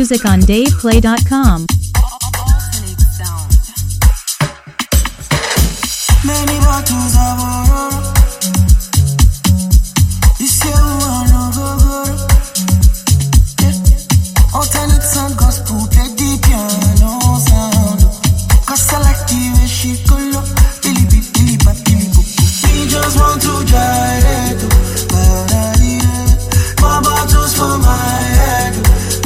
music on DavePlay.com. Many bottles of water. This year we wanna go good. Alternate sound, gospel, play the piano sound. Cause I like the way she go low. Billy bip, billy bap, billy boop. We just want to gyrate. More bottles for my head.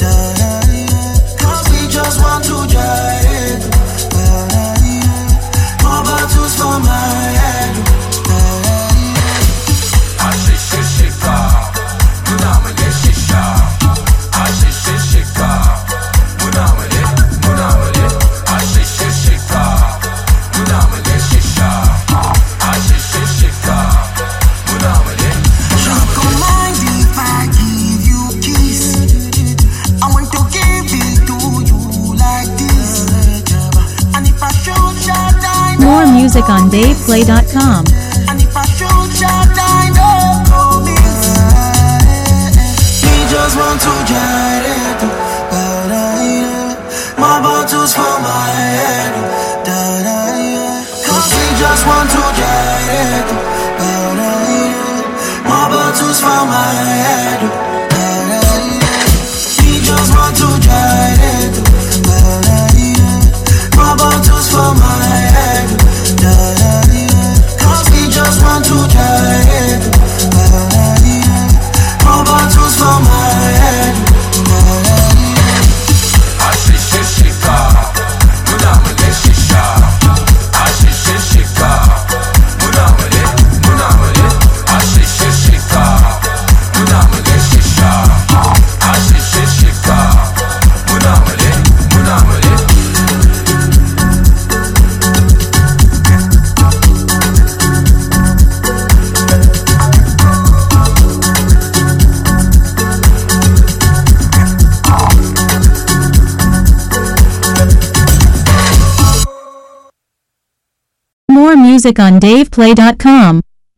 Cause we just want to gyrate. More bottles for my head. I shake, munamale shisha. I shake, munamale. I shake, munamale shisha. I shake, munamale. You don't mind if I give you kiss? I want to give it to you like this. And if I should shut down. More music on DavePlay.com. And if I should shut down, no promise. We just want to gyrate. More bottles for my head. Cause we just want to gyrate. More bottles for my head. We just want to gyrate. More bottles for my head. Cause we just want to gyrate. More bottles for my head. I shake, munamale shisha. I shake, munamale. I shake, munamale shisha. I shake, munamale. More music on DavePlay.com.